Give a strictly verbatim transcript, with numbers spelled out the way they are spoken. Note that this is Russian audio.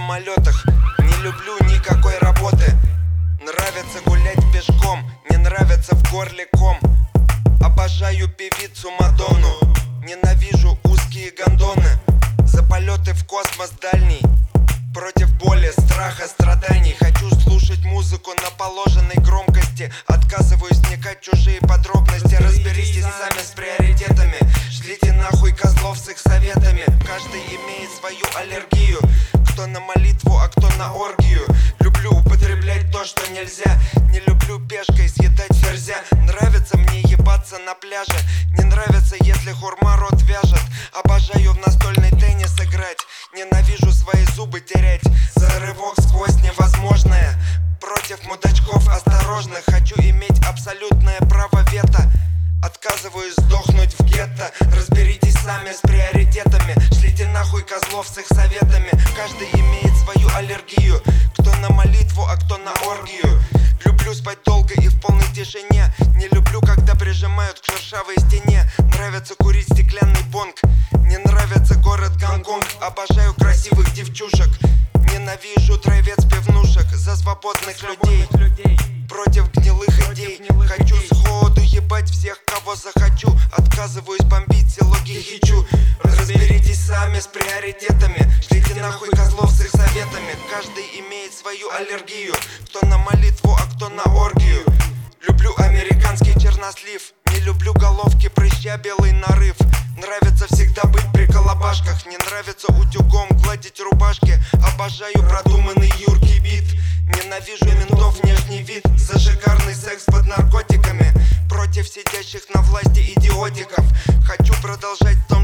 самолетах. Не люблю никакой работы. Нравится гулять пешком, не нравится в горле ком. Обожаю певицу Мадонну, ненавижу узкие гондоны. За полеты в космос дальний, против боли, страха, страданий. Хочу слушать музыку на положенной громкости. Отказываюсь вникать в чужие подробности. Разберитесь сами с приоритетами. Шлите нахуй козлов с их советами. Каждый имеет свою аллергию. Кто на молитву, а кто на оргию. Люблю употреблять то, что нельзя. Не люблю пешкой съедать ферзя. Нравится мне ебаться на пляже. Не нравится, если хурма рот вяжет. Обожаю в настольный теннис играть. Ненавижу свои зубы терять. За рывок сквозь невозможное. Против мудачков осторожно. Хочу иметь абсолютное право вето. Отказываюсь сдохнуть в гетто. Разберитесь сами с приоритетами. Шлите нахуй козлов с их советами. Каждый имеет свою аллергию. Кто на молитву, а кто на оргию. Люблю спать долго и в полной тишине. Не люблю, когда прижимают к шершавой стене. Нравится курить стеклянный бонг. Не нравится город Гонконг. Обожаю красивых девчушек. Ненавижу травец пивнушек. За свободных людей, против гнилых идей. Хочу сходу ебать всех, кого захочу. Отказываюсь бомбить село Гихичу. Разберитесь сами с приоритетами. Шлите нахуй козлов с их советами. Каждый имеет свою аллергию. Кто на молитву, а кто на оргию. Люблю американский чернослив. Не люблю головки прыща, белый нарыв. Нравится всегда быть при колобашках. Не нравится утюгом гладить рубашки. Обожаю продуманный юркий бит. Ненавижу ментов внешний вид. За шикарный секс под наркотиками. Против сидящих на власти идиотиков. Хочу продолжать то,